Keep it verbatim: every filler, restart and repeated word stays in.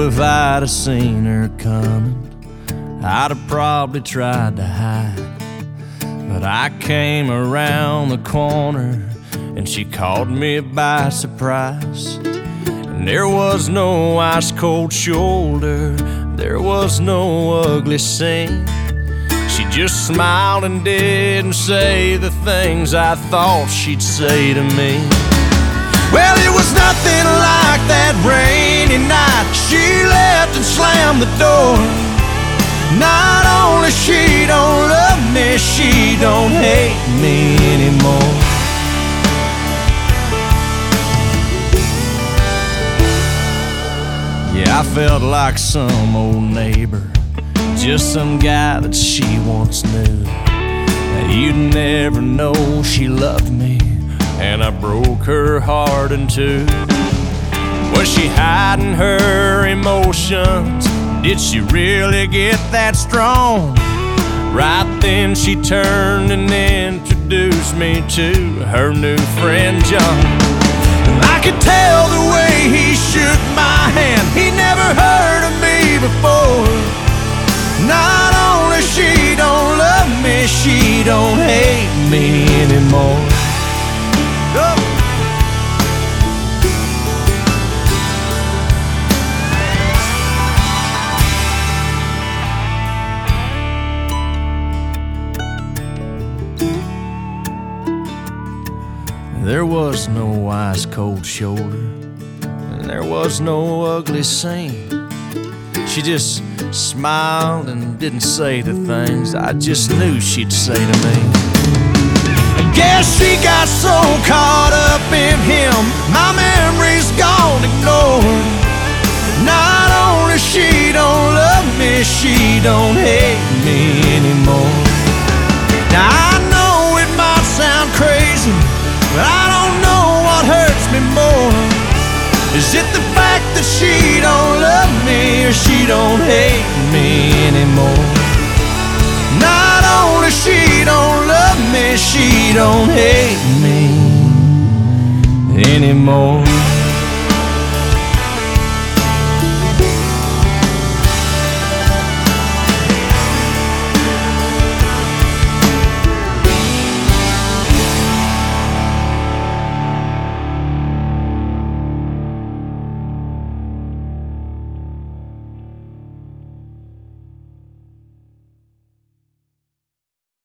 if I'd have seen her coming, I'd have probably tried to hide. But I came around the corner and she caught me by surprise. And there was no ice-cold shoulder, there was no ugly scene. She just smiled and didn't say the things I thought she'd say to me. Well, it was nothing like that rainy night she left and slammed the door. Not only she don't love me, she don't hate me anymore. Yeah, I felt like some old neighbor, just some guy that she once knew. That you'd never know she loved me, and I broke her heart in two. Was she hiding her emotions? Did she really get that strong? Right then she turned and introduced me to her new friend John. I could tell the way he shook my hand, he never heard of me before. Not only she don't love me, she don't hate me anymore. Oh. There was no ice-cold shoulder, and there was no ugly scene. She just smiled and didn't say the things I just knew she'd say to me. I guess she got so caught up in him, my memory's gone ignored. Not only she don't love me, she don't hate me anymore. Now I know it might sound crazy, but I don't know what hurts me more. Is it the fact that she don't love me, or she don't hate me anymore? Not only she don't love me, she don't hate me anymore.